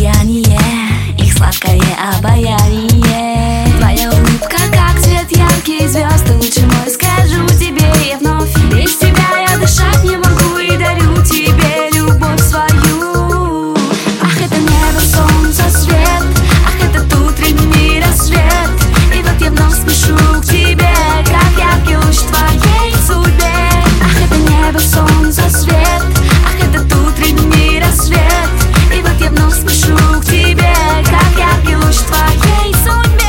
сияние, их сладкое обаяние. Твоя улыбка, как свет яркий звезд. Ты лучше мой, скажу тебе я вновь. Без тебя я дышать не могу и дарю тебе любовь свою. Ах, это небо, солнце, свет. Ах, этот утренний рассвет. И вот я вновь спешу к тебе, как яркий луч в твоей судьбе. Ах, это небо, солнце, свет. Ах, этот утренний рассвет. И вот я вновь спешу к тебе, как яркий луч в твоей судьбе.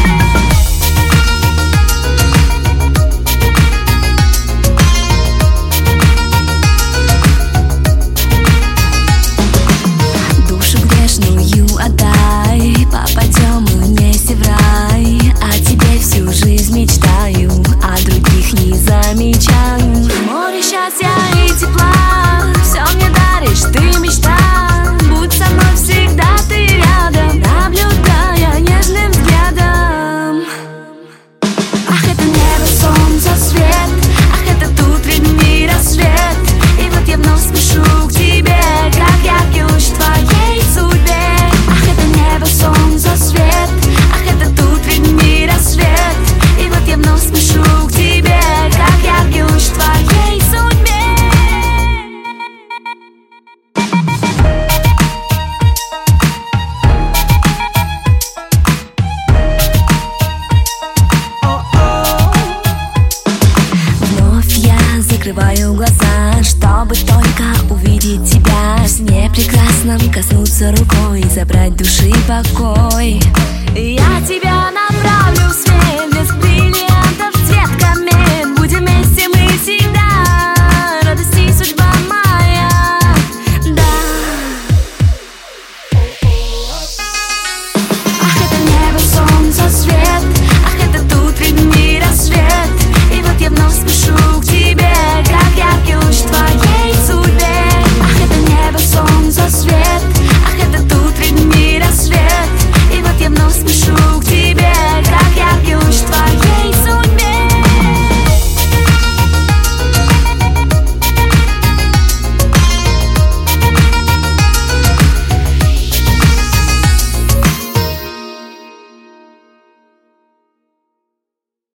Душу грешную отдай, попадем мы вместе в рай. О тебе всю жизнь мечтаю, а других не замечаю. Море счастья и тепла, все мне даришь, ты мечта. Будь со мной всегда, ты рядом, наблюдая нежным взглядом. Ах, это небо, солнце, свет. Ах, этот утренний рассвет. И вот я вновь спешу к тебе, как яркий луч в твоей судьбе. Ах, это небо, солнце, свет. Ах, этот утренний рассвет. И вот я вновь спешу к тебе, как яркий луч в твоей судьбе. Вновь я закрываю глаза, чтобы только увидеть тебя. В сне прекрасном коснуться рукой, забрать души покой. Я тебя направлю в свет без бриллиантов цветками.